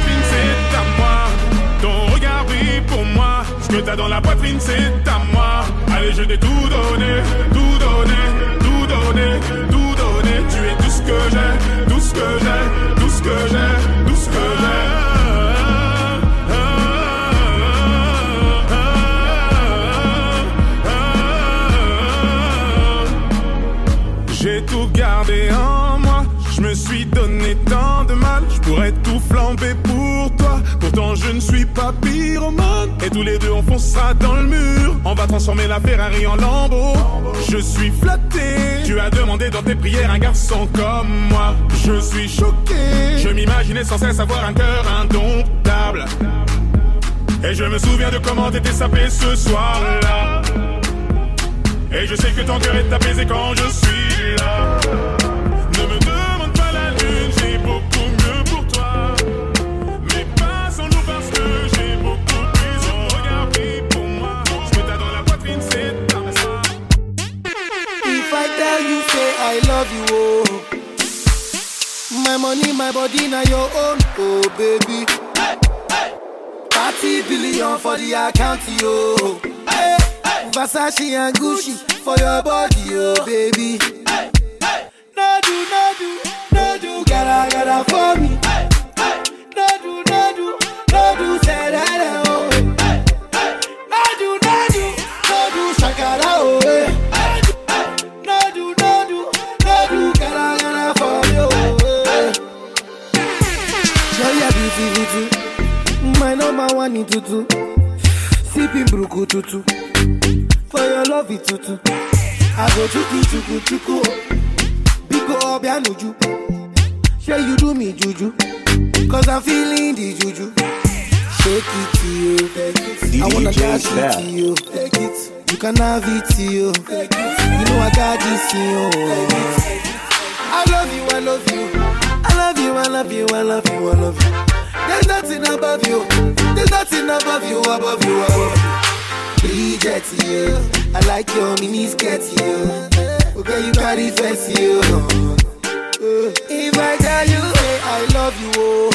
poitrine, c'est à moi. Ton regard brille pour moi. Ce que t'as dans la poitrine, c'est à moi. Allez, je t'ai tout donné, tout donné, tout donné, tout donné. Tu es tout ce que j'ai, tout ce que j'ai, tout ce que j'ai, tout ce que j'ai. J'ai tout gardé en moi, je me suis donné tant de mal, je pourrais tout flamber pour toi. Pourtant je ne suis pas pyromane, et tous les deux on foncera dans le mur. On va transformer la Ferrari en Lambo. Je suis flatté, tu as demandé dans tes prières un garçon comme moi. Je suis choqué, je m'imaginais sans cesse avoir un cœur indomptable. Et je me souviens de comment t'étais sapé ce soir-là. Et je sais que ton cœur est apaisé quand je suis là. Ne me demande pas la lune, j'ai beaucoup mieux pour toi. Mais passons-nous parce que j'ai beaucoup plus. Ton regard brille pour moi. Ce que t'as dans la poitrine, c'est ta main. If I tell you, say I love you, oh. My money, my body, now your own, oh baby. thirty billion for the account, yo. Hey. Versace and Gucci for your body, oh baby. Hey, hey. No do, no do, no do, gotta, gotta for me. Hey, hey. No do, no do, no do, say that, oh. Hey, hey. No do, no do, no do, shakara, oh. Hey, hey. No do, no do, no do, gotta, gotta for me, oh. Show your beauty, beauty. My number one in tutu. Sipping bruku tutu. For your love it tutu. I go chuku chuku chuku. Biko obianuju. Say you do me juju. Cause I'm feeling the juju. Shake it to you. I wanna dance it to you. Take it. You can have it to you. Take it. You know I got this in you. I love you, I love you. I love you, I love you, I love you, I love you. There's nothing above you. There's nothing above you, above you, above you. Bridget, you. I like your mini skirt, you. Okay, you carry face, you. If I tell you, say I love you,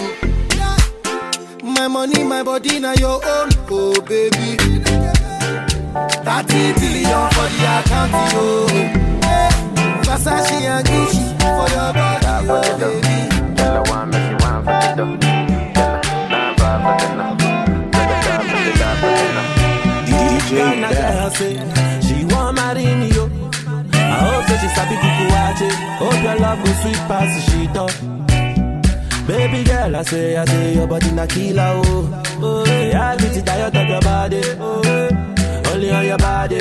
oh. My money, my body, now your own, oh baby. thirty billion for the account, yo. Versace and Gucci for your body, oh baby. Tell her one, make you one for the dough. Tell her nine five for the no. Tell her five for the five for the no. Ghana girl say she want marry me, yo. I hope that she sabi kuku wache. Hope your love go sweet past the shit up. Baby girl, I say, I say your body na killer, oh. Oh, yeah, I get it tired of your body, oh, yeah. Only on your body.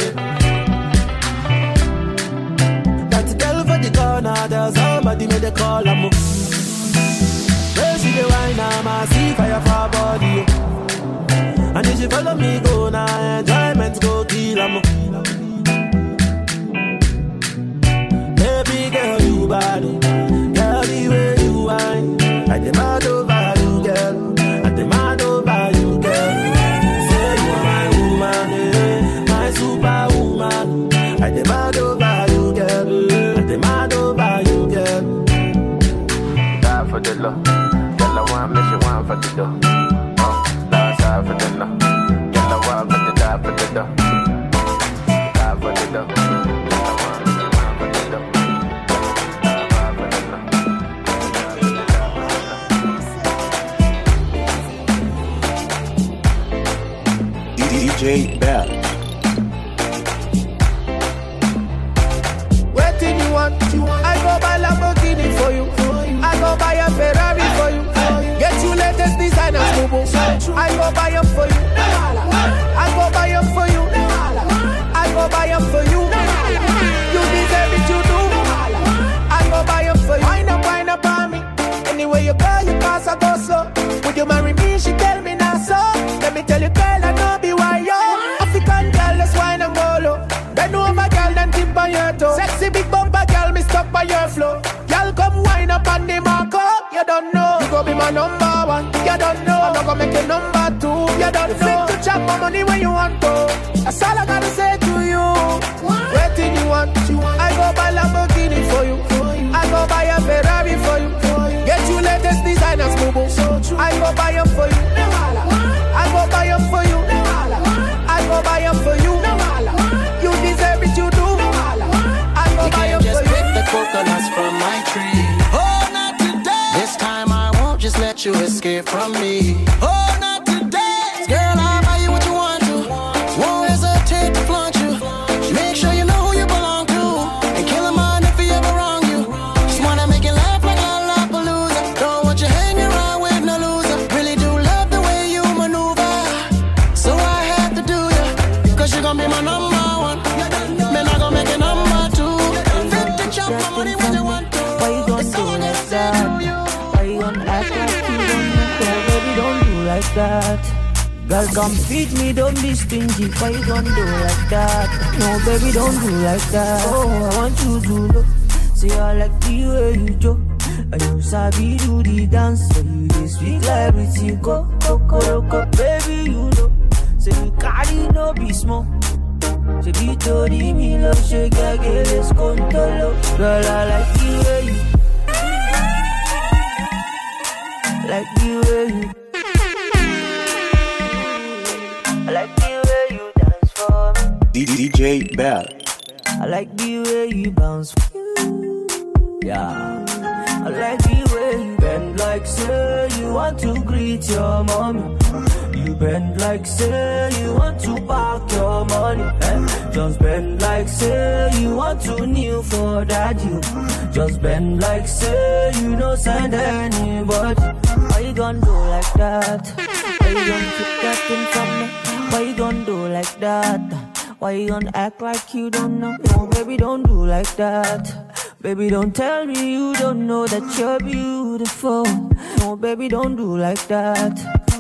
That girl for the corner, there's somebody made a call, I'm up. Where she the wine, I'm a see fire for her body, oh. And if you follow me, go now, enjoyment go kill 'em. Baby girl, you bad, girl, the way you whine, I demand over you, girl, I demand over you, girl. Say you are my woman, eh, my superwoman, I demand over you, girl, I demand over you, girl. Die for the love, girl, I want me, she want for the dough. For the no, get the wild for the die for the dough, die for the dough. D J Bad. What do you want? I go buy Lamborghini for you. I go buy a Ferrari for you. Get you latest designers, boo. I go buy them for you. I go buy them for you. I go buy them for you. You deserve it, you do. I go buy them for you. Wind up, wind up on me. Anyway you go, you pass, I go slow. Would you marry me? She tell me now so. Let me tell you, girl, I know be why yo. African girl, let's wine and go low. Bend over, girl, then tip on your toe. Sexy big bumper, girl, me stuck by your flow. Girl, come wine up on the marco. You don't know. You go be my number one. You don't know. I'm not gonna make you number two. You don't you know. Fit to chop my money when you want to. That's all I gotta say to you. Waiting you want. I go buy Lamborghini for you. I go buy a Ferrari for you. Get you latest designers, boo boo. I go go buy them for you. I go buy them for you. I go buy them for you. You deserve it, you do. I go buy them for you. You can't just pick the coconuts from my tree. Oh, not today. This time I won't just let you escape from me. Oh, not today. Girl, I'll buy you what you want to. Won't hesitate to flaunt you. Make sure you know who you belong to. And kill a man if he ever wrong you. Just wanna make you laugh like Lollapalooza. Don't want you hanging around with no loser. Really do love the way you maneuver. So I had to do you. Cause you gon' be my number one. Man, I gon' make it number two. fifty chop my money when you want to. Why you gon' do like that? Why you gon' act like you don't know? Baby, don't do like that. Girl, come feed me, don't be stingy. Why you gon' do like that? No, baby, don't do like that. Oh, I want you to look. See, I like the way you joke. And you sabi do the dance. So you this sweet like pretty go, go, go, go. Baby, you know. Say you carry no be small. Say be to the me love, shake I get this control. Girl, I like the way you. Like the way you. I like the way you dance for me. D J Bell. I like the way you bounce. Yeah. I like the way you bend like say you want to greet your mommy. You bend like say you want to park your money. Eh? Just bend like say you want to kneel for daddy. Just bend like say you don't send anybody. Why you gonna do like that? Why you gonna keep that thing from me? Why you gonna do like that? Why you gonna act like you don't know? No, baby, don't do like that. Baby, don't tell me you don't know that you're beautiful. No, baby, don't do like that.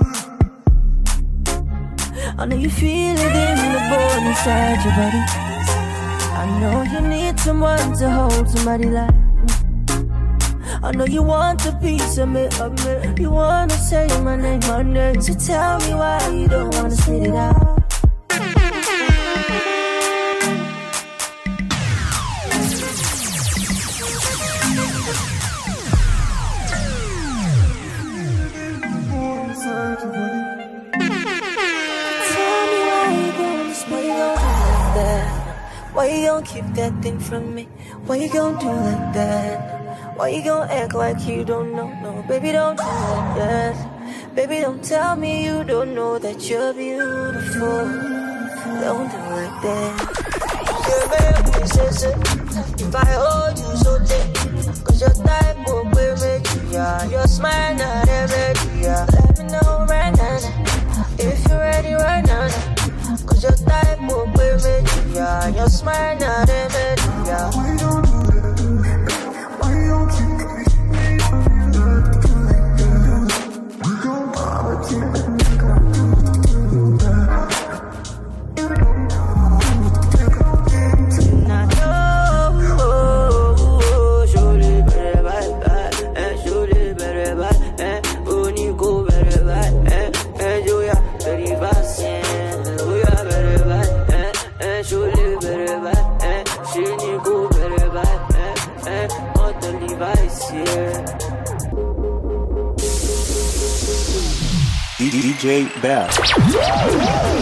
I know you feel it in the bone inside your body. I know you need someone to hold somebody like me. I know you want a piece of me, of me. You wanna say my name, my name. So tell me why you don't wanna spit it out. Why you gon' keep that thing from me? Why you gon' do like that? Why you gon' act like you don't know? No, baby, don't do like that. Baby, don't tell me you don't know that you're beautiful. Don't do like that. If I hold you so tight, cause your type will wear me, yeah. Your smile not every, yeah. Let me know right now, if you're ready right now. Cause your type will wear me, yeah. Your smile not every, yeah. Why don't do that? Why don't keep D J Bell.